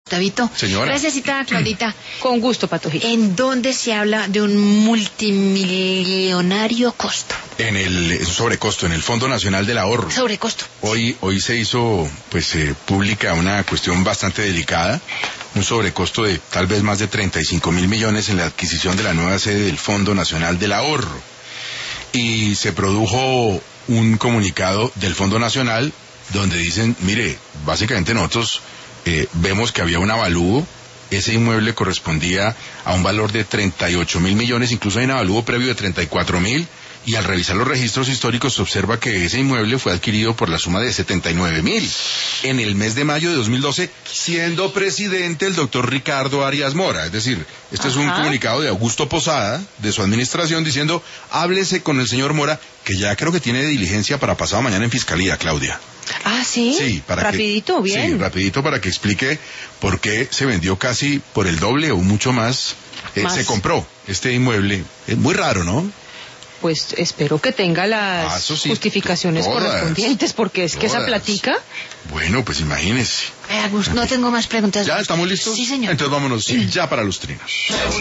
Gustavito. Señora. Gracias, Claudita. Con gusto, Patojito. ¿En dónde se habla de un multimillonario costo? Es un sobrecosto en el Fondo Nacional del Ahorro. Sobrecosto. Hoy se hizo, pública una cuestión bastante delicada, un sobrecosto de tal vez más de 35.000 millones en la adquisición de la nueva sede del Fondo Nacional del Ahorro. Y se produjo un comunicado del Fondo Nacional donde dicen, mire, básicamente nosotros vemos que había un avalúo. Ese inmueble correspondía a un valor de 38.000 millones, incluso hay un avalúo previo de 34.000, y al revisar los registros históricos se observa que ese inmueble fue adquirido por la suma de 79.000 en el mes de mayo de 2012, siendo presidente el doctor Ricardo Arias Mora. Es decir, este es un comunicado de Augusto Posada, de su administración, diciendo, háblese con el señor Mora, que ya creo que tiene diligencia para pasado mañana en Fiscalía, Claudia. Ah, ¿sí? Sí, rapidito, bien. Sí, rapidito para que explique por qué se vendió casi por el doble o mucho más. Se compró este inmueble. Es muy raro, ¿no? Pues espero que tenga las justificaciones correspondientes, porque es que esa platica... Bueno, pues imagínese. No tengo más preguntas. ¿Ya estamos listos? Sí, señor. Entonces vámonos ya para los trinos.